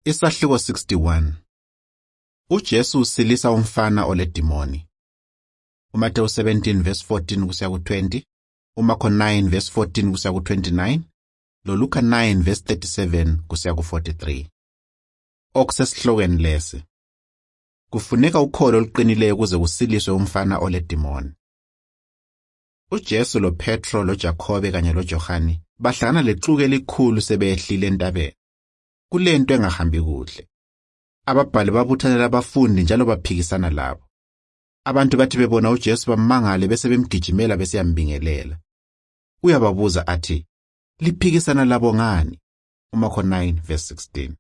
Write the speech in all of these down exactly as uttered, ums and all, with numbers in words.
Isahluko sixty-one. uJesu usilisa umfana oledimoni. uMateyu seventeen verse fourteen kusiya ku twenty, uMarko nine verse fourteen kusiya ku twenty-nine, loLuka nine verse thirty-seven kusiya ku forty-three. Okusesihlokweni lesi. Kufuneka ukholo oluqinileyo ukuze kusiliswe umfana oledimoni. uJesu loPetro loJakobe kanye loJohane bahlangana lexuku elikhulu sebehlile entabeni. Kulento engahambi kuhle. Ababhali babuthanela abafundi njalo baphikisana labo. Abantu bathi bebona uJesu bamangale bese bemgijimela besiyambingelela. Uyababuza athi, liphikisana labo ngani? uMarko nine verse sixteen.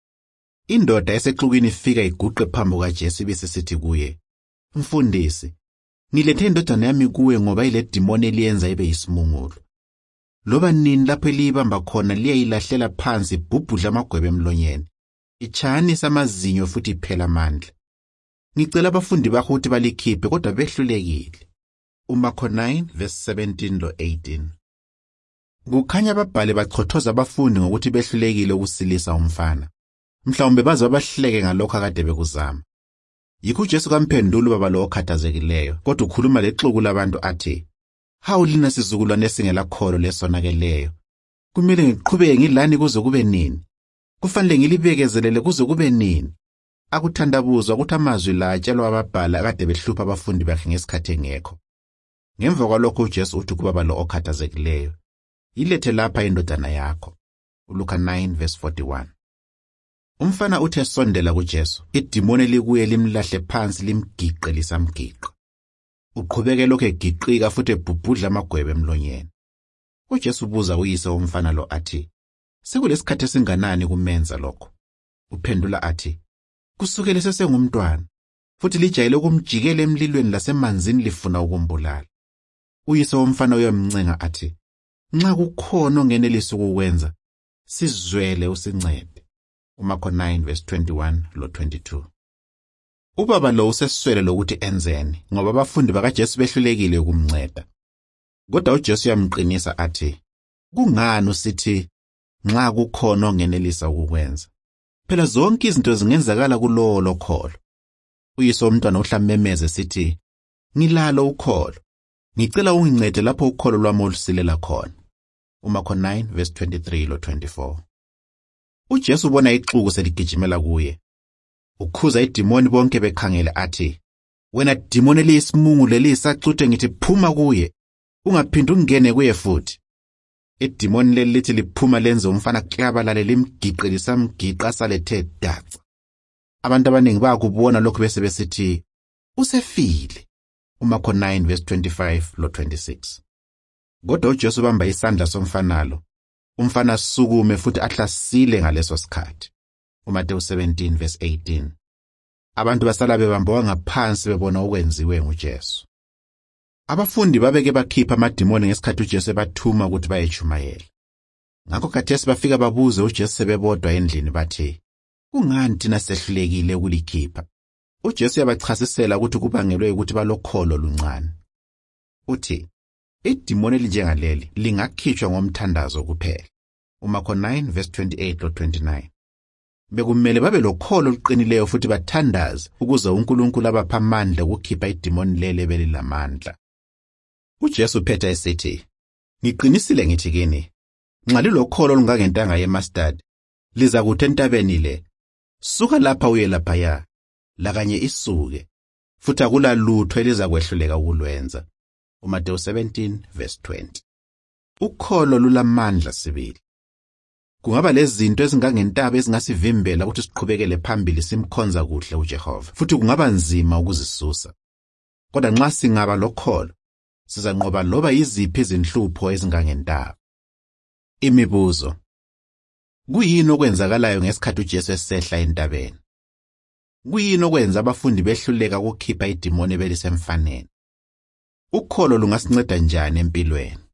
Indoda esexukwini ifika iguqe phambi kaJesu ibisisithi kuye, Mfundisi, ngilethe indodana yami kuwe ngoba ile demoni eliyenza ibe yisimungulu. Loba nini lapho eliyibamba khona liyayilahlela phansi ibhubhudla amagwebe emlonyeni. Ichanisa amazinyo futhi iphela amandla. Ngicela abafundi bakho ukuthi balikhiphe kodwa behlulekile. uMarko nine verse seventeen lo eighteen. Kukhanya ababhali bachothoza abafundi ngokuthi behlulekile ukusilisa umfana. Mhlawumbe baze babahleke ngalokho akade bekuzama. Yikho uJesu kamphendula ubaba lo okhathazekileyo, kodwa ukhuluma lexuku labantu athi, hawu lina sizukulwane esingela kholo lesonakeleyo. Kumele ngiqhubeke ngilani kuze kube nini? Kufanele ngilibekezelele kuze kube nini? Akuthandabuzwa ukuthi amazwi la atshelwa ababhali akade behlupha abafundi bakhe ngesikhathi engekho. Ngemva kwalokho uJesu uthi kubaba lo okhathazekileyo, yilethe lapha indodana yakho. uLuka nine verse forty-one. Umfana uthe sondela kuJesu, idimoni likuye limlahle phansi limgiqe lisamgiqa. Uqhubeke lokho egiqika futhi ebhubhudla amagwebe emlonyeni. uJesu ubuza uyise womfana lo athi, sekulesikhathi esinganani kumenza lokho? Uphendula athi, kusukela sesengumntwana, futhi lijayele ukumjikela emlilweni lasemanzini lifuna ukumbulala. Uyise womfana uyamncenga athi, nxa kukhona ongenelisa ukukwenza, sizwele usincede. uMarko nine verse twenty-one lo twenty-two. Ubaba lo useswele lokuthi enzeni ngoba abafundi bakaJesu behlulekile ukumnceda. Kodwa uJesu yamqinisa athi, kungani usithi nxa kukhona ongenelisa ukukwenza? Phela zonke izinto zingenzakala kulowo lokholo. Uyise womntwana uhlamemeze sithi, ngilalo ukholo. Ngicela ungincede lapho ukholo lwami olusilela khona. uMarko nine verse twenty-three lo twenty-four. uJesu ubona ixuku seligijimela kuye. Ukhuza idimoni bonke bekhangele athi, wena dimoni eliyisimungu lelisacuthe ngithi phuma kuye, ungaphindi ungene kuye futhi. Idimoni leli lithi liphuma lenze umfana klabalale limgiqe lisamgiqa salethe daca. Abantu abaningi bakubona lokho bese besithi, usefile. uMarko nine verse twenty-five lo twenty-six. Kodwa uJesu ubamba isandla somfanalo. Umfana sukume futhi ahlasile ngaleso sikhathi. uMateyu seventeen verse eighteen. Abantu basala bebambowa ngaphansi bebona okwenziwe nguJesu. Abafundi babeke bakhipha amadimoni ngesikhathi uJesu ebathuma ukuthi bayechumayela. Ngakho khathesi bafika babuze uJesu sebebodwa endlini bathi, kungani thina sehlulekile ukulikhipha? uJesu yabachasisela ukuthi kubangelwe ukuthi balokholo luncane. Uthi, idimoni elinjengaleli lingakhitshwa ngomthandazo kuphela. uMarko nine verse twenty-eight lo twenty-nine. Bekumele babe lokholo oluqinileyo futhi bathandaze ukuze uNkulunkulu abapha amandla ukukhipha idimoni lele belilamandla. uJesu phetha esithi, ngiqinisile ngithi kini, nxa lilokholo olungangentanga yemustard, liza kuthi entabeni le, suka lapha uye laphaya, lakanye isuke, futhi akula lutho elizakwehluleka ukulwenza. uMateyu seventeen verse twenty. Ukholo lulamandla sibili. Kungaba lezinto ezingangentaba ezingasivimbela ukuthi siqhubekele phambili simkhonza kuhle uJehova, futhi kungaba nzima ukuzisusa. Kodwa nxa singaba lokholo, sizanqoba loba yiziphi izinhlupho ezingangentaba. Imibuzo. Kuyini okwenzakalayo ngesikhathi uJesu esehla entabeni? Kuyini okwenza abafundi behluleka ukukhipha idimoni belisemfaneni? Ukholo lungasinceda njani empilweni?